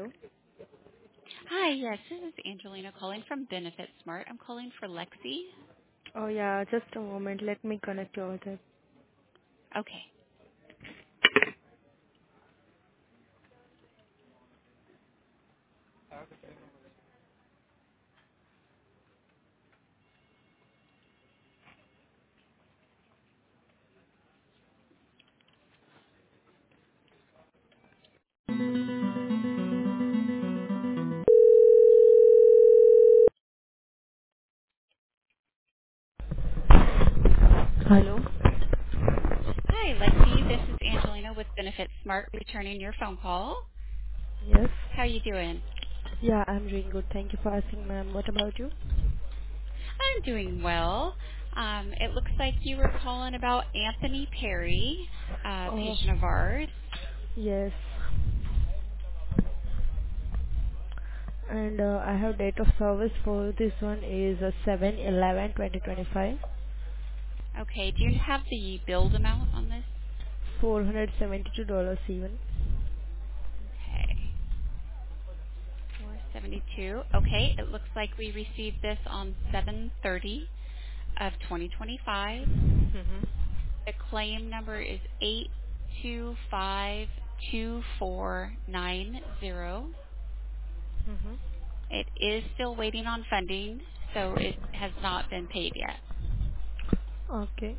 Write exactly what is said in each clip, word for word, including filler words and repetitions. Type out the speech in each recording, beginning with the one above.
Hello. Hi, yes, this is Angelina calling from Benefit Smart. I'm calling for Lexi. Oh, yeah, just a moment. Let me connect you over there. Okay. Hello. Hi, Lexi. This is Angelina with Benefit Smart returning your phone call. Yes. How are you doing? Yeah, I'm doing good. Thank you for asking, ma'am. What about you? I'm doing well. Um, it looks like you were calling about Anthony Perry, a Oh, patient of ours. yes. And uh, I have date of service for this one is uh, seven eleven twenty twenty-five. Okay, do you have the billed amount on this? four hundred seventy-two dollars even. Okay, four seventy-two. Okay, it looks like we received this on seven thirty of twenty twenty-five. Mm-hmm. The claim number is eight two five two four nine zero. Mm-hmm. It is still waiting on funding, so it has not been paid yet. Okay.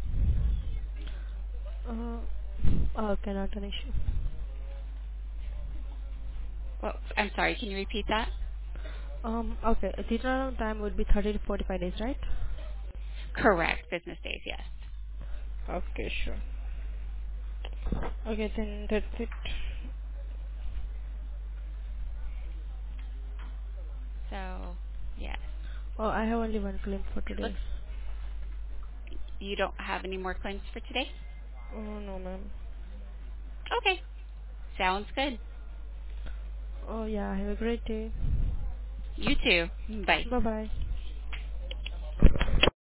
Uh, okay, not an issue. Well, I'm sorry, can you repeat that? Um, okay. The turnaround time would be thirty to forty-five days, right? Correct, business days, yes. Okay, sure. Okay, then that's it. So, yes. Oh, I have only one claim for It today. looks you don't have any more claims for today? Oh, no, ma'am. Okay, sounds good. Oh, yeah. Have a great day. You too. Bye. Bye-bye.